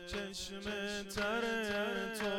چشم تر تو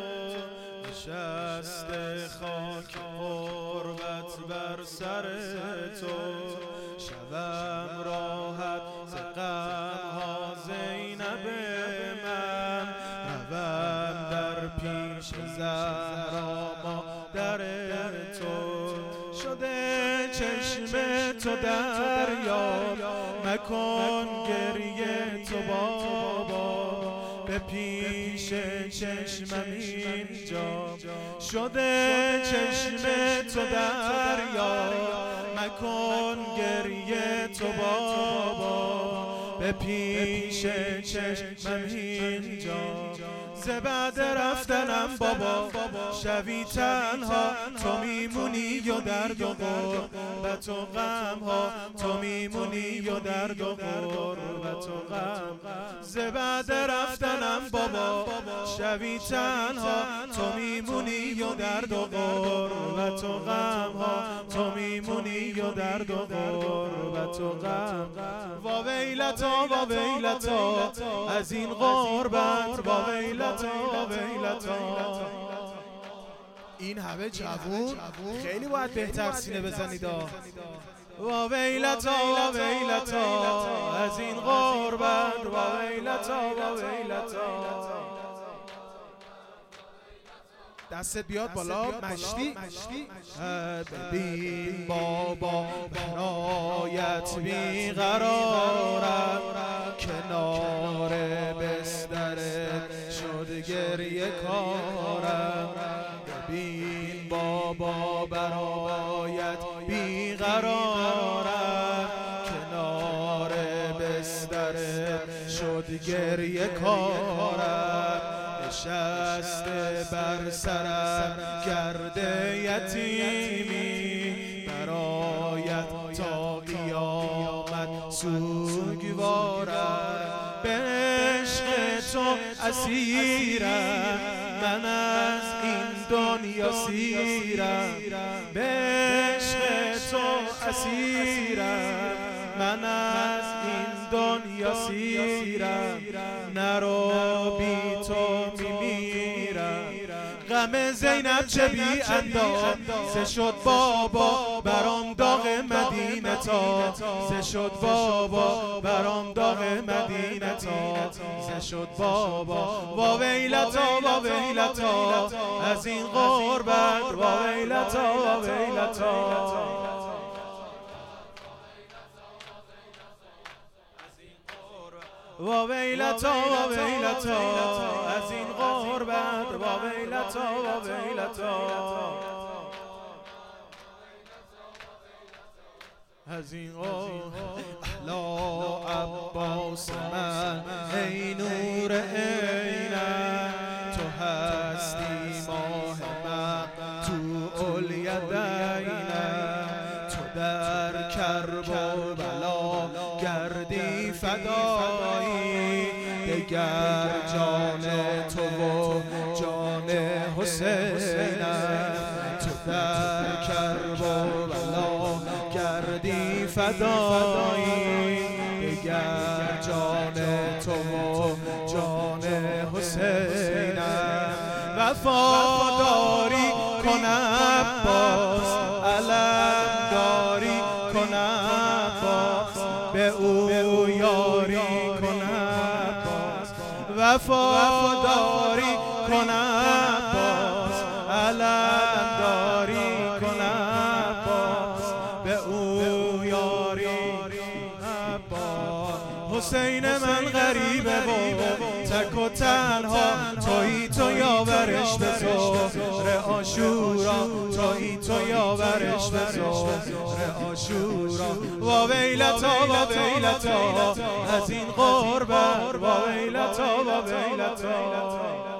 نشسته خاک غربت بر سر تو شبم راحت ز غم‌ها زینب من روم در پیش زهرا مادر تو شده چشم تو دریا مکن گریه تو بابا به پیش چشمم اینجا شده چشم تو دریا مکن گریه تو بابا به پیش چشمم اینجا ز بعد رفتنم بابا شوی تنها تو میمونی و درد و غربت و غم ها تو میمونی و درد و غربت و غم ز بعد رفتنم بابا شوی تنها تو میمونی و درد و غربت و غم ها تو میمونی و درد و غربت و غم وا ویلتا وا ویلتا از این غربت وا ویلتا این همه جوون خیلی باید بهتر سینه بزنید وا ویلتا وا ویلتا از این غربت وا ویلتا وا ویلتا دستت بیاد بالا مشتی ببین بابا برایت بیقرارم کنار بسترت شد گریه کارم ببین بابا برایت بیقرارم کنار بسترت شد گریه کارم نشسته بر سرم گرد یتیمی برایت تا قیامت سوگوارم به عشق تو اسیرم من از این دنیا سیرم به عشق تو اسیرم من از این دنیا سیرم نرو بی تو میمیرم غم زینب چه بی اندازه شد بابا برام داغ مدینه تازه شد بابا برام داغ مدینه تازه شد بابا وا ویلتا وا ویلتا از این غربت وا ویلتا وا ویلتا وا ویلتا وا ویلتا از این غربت وا ویلتا وا ویلتا از این احلا عباس من ای نور عینم تو هستی ماه من تو الیدینم تو در کرب و بلا گردی فدایی دگر جان تو و جان حسینم تو در کرب و بلا گردی فدایی دگر جان تو و جان حسینم وفاداری کن عباس علمداری کن عباس به او یاری کن عباس وفاداری کن عباس علمداری کن عباس به او یاری عباس حسین من غریبه و تک و تنها تویی تو یاورش به ظهر عاشورا تویی تو یاورش به ظهر عاشورا وا ویلتا وا ویلتا از این غربت وا ویلتا وا ویلتا